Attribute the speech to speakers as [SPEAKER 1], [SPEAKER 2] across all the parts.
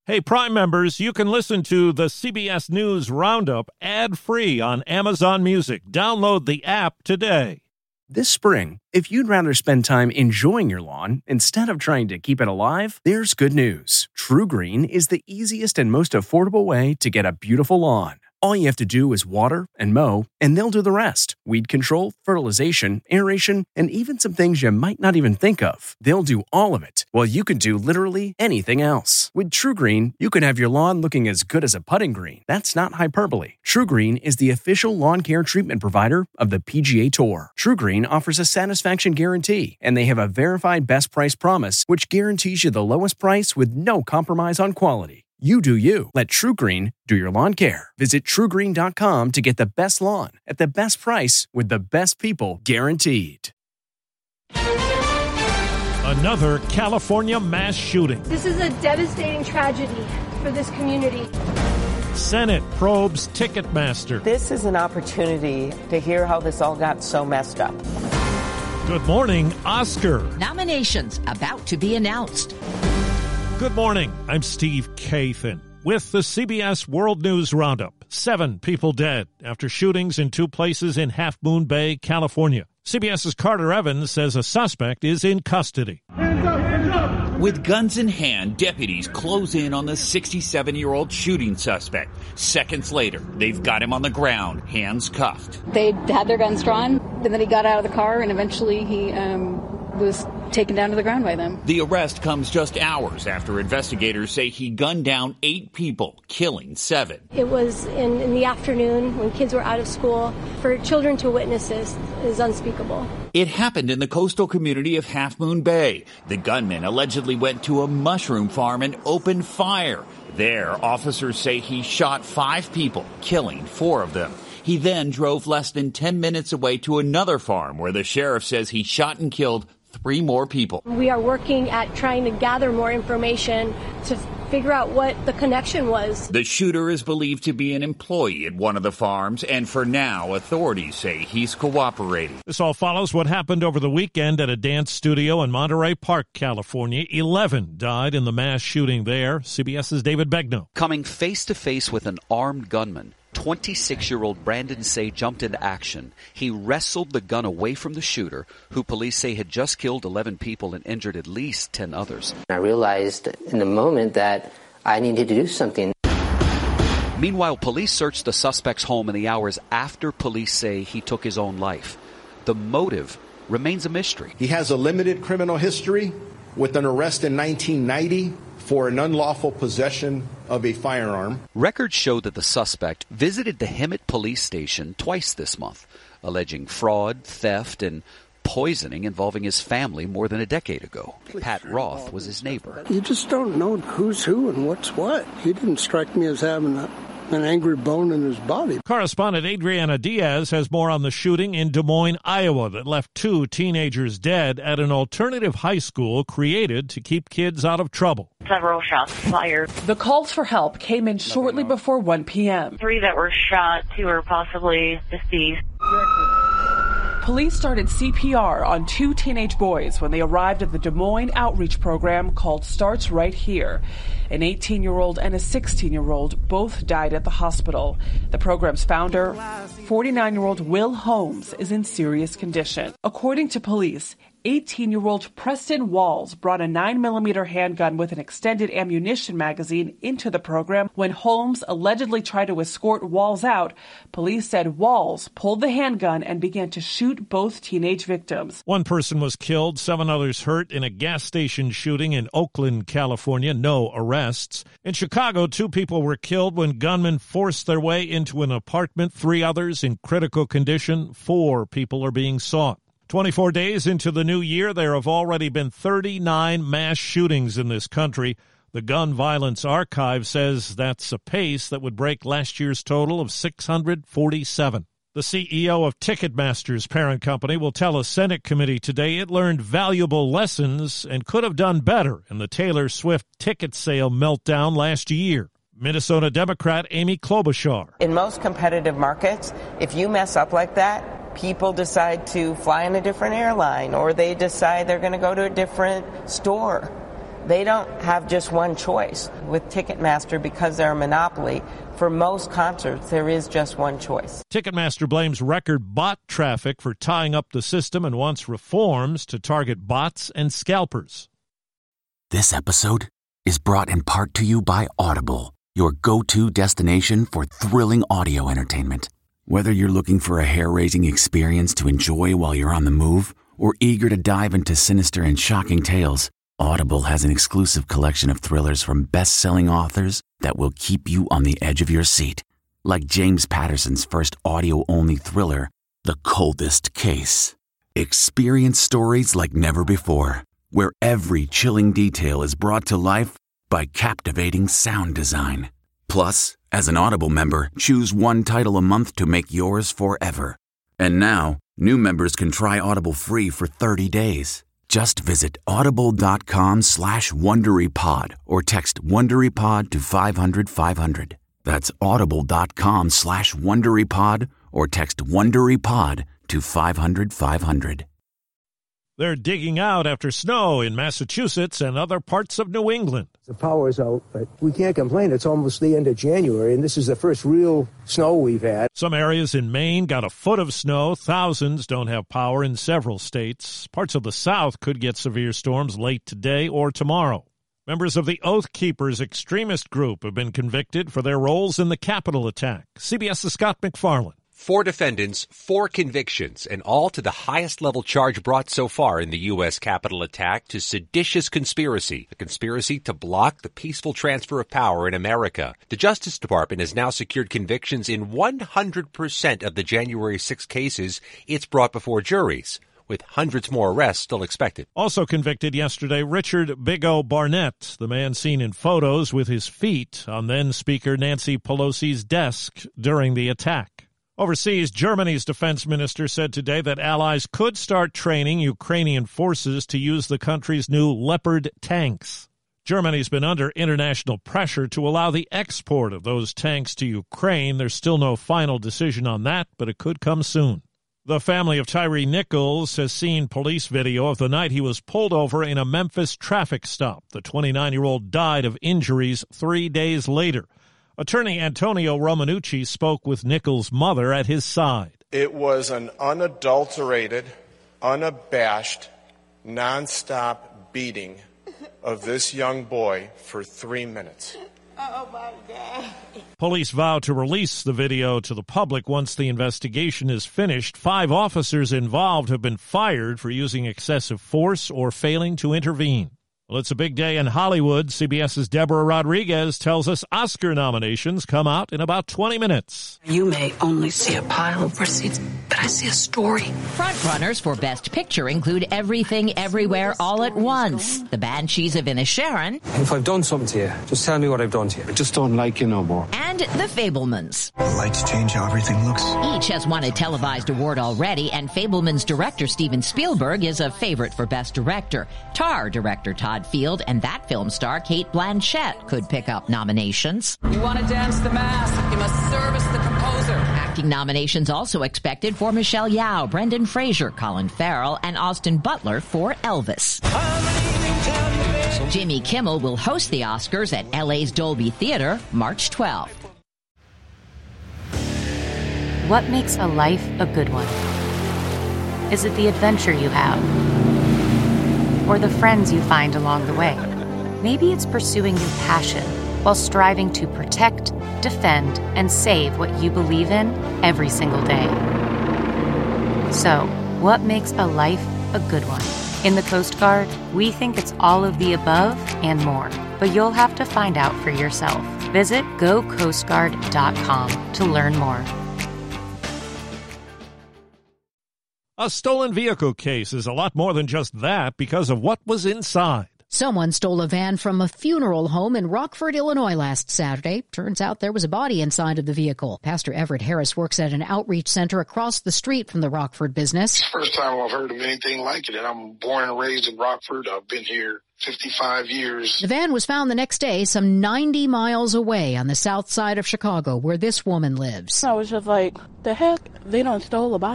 [SPEAKER 1] Hey, Prime members, you can listen to the CBS News Roundup ad-free on Amazon Music. Download the app today.
[SPEAKER 2] This spring, if you'd rather spend time enjoying your lawn instead of trying to keep it alive, there's good news. TruGreen is the easiest and most affordable way to get a beautiful lawn. All you have to do is water and mow, and they'll do the rest. Weed control, fertilization, aeration, and even some things you might not even think of. They'll do all of it, while you can do literally anything else. With TruGreen, you can have your lawn looking as good as a putting green. That's not hyperbole. TruGreen is the official lawn care treatment provider of the PGA Tour. TruGreen offers a satisfaction guarantee, and they have a verified best price promise, which guarantees you the lowest price with no compromise on quality. You do you. Let TruGreen do your lawn care. Visit TruGreen.com to get the best lawn at the best price with the best people guaranteed.
[SPEAKER 1] Another California mass shooting.
[SPEAKER 3] This is a devastating tragedy for this community.
[SPEAKER 1] Senate probes Ticketmaster.
[SPEAKER 4] This is an opportunity to hear how this all got so messed up.
[SPEAKER 1] Good morning, Oscar.
[SPEAKER 5] Nominations about to be announced.
[SPEAKER 1] Good morning. I'm Steve Kathan with the CBS World News Roundup. 7 people dead after shootings in 2 places in Half Moon Bay, California. CBS's Carter Evans says a suspect is in custody.
[SPEAKER 6] Hands up, hands up. With guns in hand, deputies close in on the 67-year-old shooting suspect. Seconds later, they've got him on the ground, hands cuffed.
[SPEAKER 7] They had their guns drawn, and then he got out of the car, and eventually he was taken down to the ground by them.
[SPEAKER 6] The arrest comes just hours after investigators say he gunned down 8 people, killing 7.
[SPEAKER 3] It was in the afternoon when kids were out of school. For children to witness this is unspeakable.
[SPEAKER 6] It happened in the coastal community of Half Moon Bay. The gunman allegedly went to a mushroom farm and opened fire. There, officers say he shot 5 people, killing 4 of them. He then drove less than 10 minutes away to another farm where the sheriff says he shot and killed 3 more people.
[SPEAKER 3] We are working at trying to gather more information to figure out what the connection was.
[SPEAKER 6] The shooter is believed to be an employee at one of the farms, and for now, authorities say he's cooperating.
[SPEAKER 1] This all follows what happened over the weekend at a dance studio in Monterey Park, California. 11 died in the mass shooting there. CBS's David Begnaud.
[SPEAKER 8] Coming face-to-face with an armed gunman, 26-year-old Brandon Say jumped into action. He wrestled the gun away from the shooter, who police say had just killed 11 people and injured at least 10 others.
[SPEAKER 9] I realized in the moment that I needed to do something.
[SPEAKER 8] Meanwhile, police searched the suspect's home in the hours after police say he took his own life. The motive remains a mystery.
[SPEAKER 10] He has a limited criminal history with an arrest in 1990 for an unlawful possession of a firearm.
[SPEAKER 8] Records show that the suspect visited the Hemet police station twice this month, alleging fraud, theft, and poisoning involving his family more than a decade ago. Pat Roth was his neighbor.
[SPEAKER 11] You just don't know who's who and what's what. He didn't strike me as having an angry bone in his body.
[SPEAKER 1] Correspondent Adriana Diaz has more on the shooting in Des Moines, Iowa, that left 2 teenagers dead at an alternative high school created to keep kids out of trouble.
[SPEAKER 12] Several shots fired.
[SPEAKER 13] The calls for help came in shortly before 1 p.m.
[SPEAKER 12] 3 that were shot, 2 are possibly deceased.
[SPEAKER 13] Police started CPR on 2 teenage boys when they arrived at the Des Moines outreach program called Starts Right Here. An 18-year-old and a 16-year-old both died at the hospital. The program's founder, 49-year-old Will Holmes, is in serious condition. According to police, 18-year-old Preston Walls brought a 9mm handgun with an extended ammunition magazine into the program. When Holmes allegedly tried to escort Walls out, police said Walls pulled the handgun and began to shoot both teenage victims.
[SPEAKER 1] 1 person was killed, 7 others hurt in a gas station shooting in Oakland, California. No arrests. In Chicago, 2 people were killed when gunmen forced their way into an apartment. 3 others in critical condition. 4 people are being sought. 24 days into the new year, there have already been 39 mass shootings in this country. The Gun Violence Archive says that's a pace that would break last year's total of 647. The CEO of Ticketmaster's parent company will tell a Senate committee today it learned valuable lessons and could have done better in the Taylor Swift ticket sale meltdown last year. Minnesota Democrat Amy Klobuchar.
[SPEAKER 4] In most competitive markets, if you mess up like that, people decide to fly on a different airline or they decide they're going to go to a different store. They don't have just one choice. With Ticketmaster, because they're a monopoly, for most concerts, there is just one choice.
[SPEAKER 1] Ticketmaster blames record bot traffic for tying up the system and wants reforms to target bots and scalpers.
[SPEAKER 14] This episode is brought in part to you by Audible, your go-to destination for thrilling audio entertainment. Whether you're looking for a hair-raising experience to enjoy while you're on the move or eager to dive into sinister and shocking tales, Audible has an exclusive collection of thrillers from best-selling authors that will keep you on the edge of your seat. Like James Patterson's first audio-only thriller, The Coldest Case. Experience stories like never before, where every chilling detail is brought to life by captivating sound design. Plus, as an Audible member, choose one title a month to make yours forever. And now, new members can try Audible free for 30 days. Just visit audible.com/WonderyPod or text WonderyPod to 500-500. That's audible.com/WonderyPod or text WonderyPod to 500-500.
[SPEAKER 1] They're digging out after snow in Massachusetts and other parts of New England.
[SPEAKER 15] The power's out, but we can't complain. It's almost the end of January, and this is the first real snow we've had.
[SPEAKER 1] Some areas in Maine got a foot of snow. Thousands don't have power in several states. Parts of the South could get severe storms late today or tomorrow. Members of the Oath Keepers extremist group have been convicted for their roles in the Capitol attack. CBS's Scott McFarland.
[SPEAKER 16] 4 defendants, 4 convictions, and all to the highest level charge brought so far in the U.S. Capitol attack to seditious conspiracy, a conspiracy to block the peaceful transfer of power in America. The Justice Department has now secured convictions in 100% of the January 6 cases it's brought before juries, with hundreds more arrests still expected.
[SPEAKER 1] Also convicted yesterday, Richard Big O Barnett, the man seen in photos with his feet on then-Speaker Nancy Pelosi's desk during the attack. Overseas, Germany's defense minister said today that allies could start training Ukrainian forces to use the country's new Leopard tanks. Germany's been under international pressure to allow the export of those tanks to Ukraine. There's still no final decision on that, but it could come soon. The family of Tyree Nichols has seen police video of the night he was pulled over in a Memphis traffic stop. The 29-year-old died of injuries 3 days later. Attorney Antonio Romanucci spoke with Nichols' mother at his side.
[SPEAKER 17] It was an unadulterated, unabashed, nonstop beating of this young boy for 3 minutes.
[SPEAKER 18] Oh, my God.
[SPEAKER 1] Police vow to release the video to the public once the investigation is finished. 5 officers involved have been fired for using excessive force or failing to intervene. Well, it's a big day in Hollywood. CBS's Deborah Rodriguez tells us Oscar nominations come out in about 20 minutes.
[SPEAKER 19] You may only see a pile of receipts, but I see a story.
[SPEAKER 5] Frontrunners for Best Picture include Everything, Everywhere, All at Once, The Banshees of Inisherin.
[SPEAKER 20] If I've done something to you, just tell me what I've done to you. I just don't like you no more.
[SPEAKER 5] And The Fabelmans.
[SPEAKER 20] The lights change how everything looks.
[SPEAKER 5] Each has won a televised award already, and Fabelmans director Steven Spielberg is a favorite for Best Director. Tar director Todd Field and that film star Cate Blanchett could pick up nominations.
[SPEAKER 21] You want to dance the mask, you must service the composer.
[SPEAKER 5] Acting nominations also expected for Michelle Yeoh, Brendan Fraser, Colin Farrell, and Austin Butler for Elvis. Jimmy Kimmel will host the Oscars at LA's Dolby Theater March 12th.
[SPEAKER 22] What makes a life a good one? Is it the adventure you have? Or the friends you find along the way? Maybe it's pursuing your passion while striving to protect, defend, and save what you believe in every single day. So, what makes a life a good one? In the Coast Guard, we think it's all of the above and more, but you'll have to find out for yourself. Visit GoCoastGuard.com to learn more.
[SPEAKER 1] A stolen vehicle case is a lot more than just that because of what was inside.
[SPEAKER 23] Someone stole a van from a funeral home in Rockford, Illinois last Saturday. Turns out there was a body inside of the vehicle. Pastor Everett Harris works at an outreach center across the street from the Rockford business.
[SPEAKER 24] First time I've heard of anything like it, and I'm born and raised in Rockford. I've been here 55 years.
[SPEAKER 23] The van was found the next day some 90 miles away on the south side of Chicago where this woman lives.
[SPEAKER 7] I was just like, the heck? They done stole a body?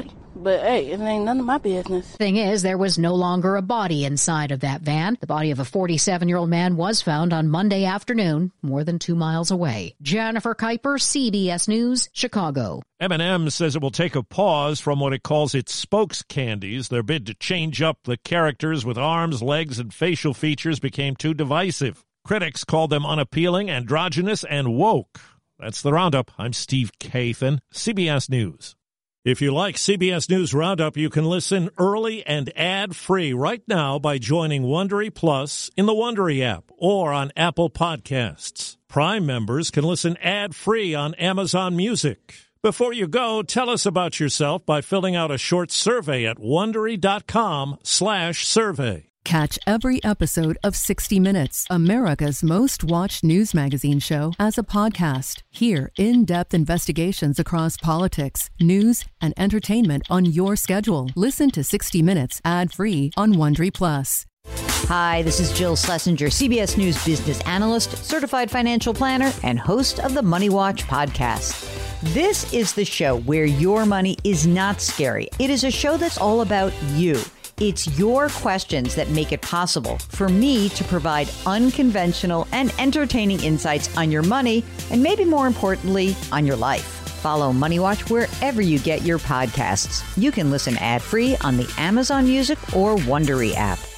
[SPEAKER 2] But hey, it ain't none of my business.
[SPEAKER 23] Thing is, there was no longer a body inside of that van. The body of a 47-year-old man was found on Monday afternoon, more than 2 miles away. Jennifer Kuiper, CBS News, Chicago.
[SPEAKER 1] M&M says it will take a pause from what it calls its spokes candies. Their bid to change up the characters with arms, legs, and facial features became too divisive. Critics called them unappealing, androgynous, and woke. That's the Roundup. I'm Steve Kathan, CBS News. If you like CBS News Roundup, you can listen early and ad-free right now by joining Wondery Plus in the Wondery app or on Apple Podcasts. Prime members can listen ad-free on Amazon Music. Before you go, tell us about yourself by filling out a short survey at Wondery.com/survey.
[SPEAKER 3] Catch every episode of 60 Minutes, America's most watched news magazine show, as a podcast. Hear in-depth investigations across politics, news, and entertainment on your schedule. Listen to 60 Minutes ad-free on Wondery Plus.
[SPEAKER 5] Hi, this is Jill Schlesinger, CBS News business analyst, certified financial planner, and host of the Money Watch podcast. This is the show where your money is not scary. It is a show that's all about you. It's your questions that make it possible for me to provide unconventional and entertaining insights on your money, and maybe more importantly, on your life. Follow Money Watch wherever you get your podcasts. You can listen ad-free on the Amazon Music or Wondery app.